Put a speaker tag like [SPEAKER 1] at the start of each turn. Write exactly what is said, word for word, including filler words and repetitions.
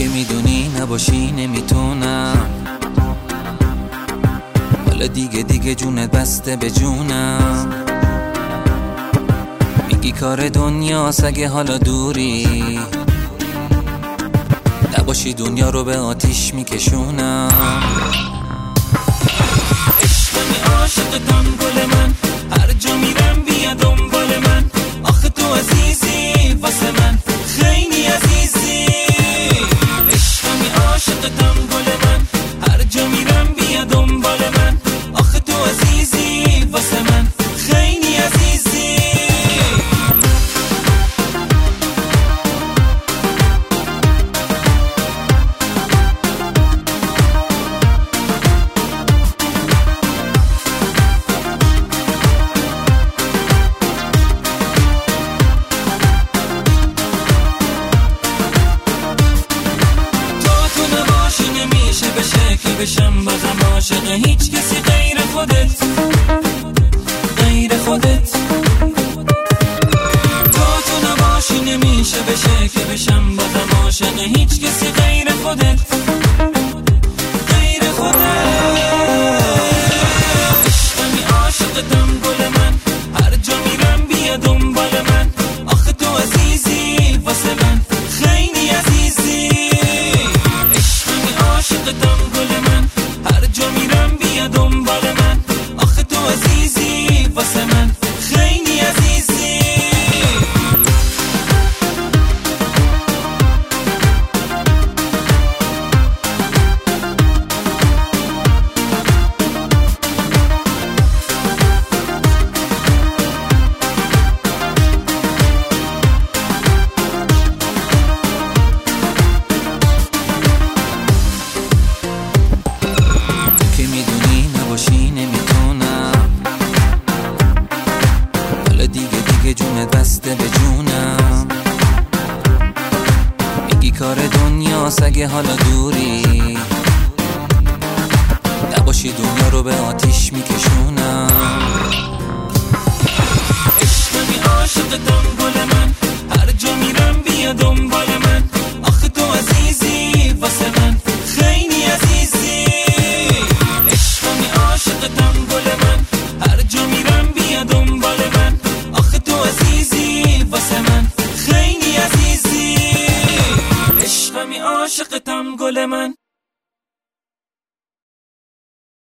[SPEAKER 1] میدونی نباشی نمیتونم، حالا دیگه دیگه جونت بسته به جونم. میگی کار دنیاست اگه حالا دوری، نباشی دنیا رو به آتیش میکشونم. عشقمی عاشقتم گل من، هر جا میرم بیا دنبال من. آخه تو عزیزی واسه من، خیلی عزیزی. عشقمی عاشقتم گل من، هر جا میرم بیا دنبال من. آخه تو عزیزی واسه من، خیلی عزیزی. به شکل بشم بازم عاشق هیچ کسی غیر خودت، غیر خودت. تا تو نباشی نمیشه به شکل بشم بازم عاشق هیچ کسی غیر خودت، غیر خودت. عشقمی عاشقتم گل من، هر جا میرم بیا دنبال من. آخه تو عزیزی واسه من، خیلی عزیزی. عاشقتم گل من، هر جا میرم بیا دنبال من. آخه تو عزیزی واسه من، خیلی عزیزی. جونت بسته به جونم. میگی کار دنیاست اگه حالا دوری، نباشی دنیا رو به آتیش میکشونم. عشقمی عاشقتم گل من، هر جا میرم بیا دنبال من. آخه تو عزیزی واسه من، خیلی عزیزی. عشقمی عاشقتم گل من، هر جا میرم بیا دنبال من. آخه تو عزیزی واسه من، خیلی عزیزی. عشقمی عاشقتم گل من.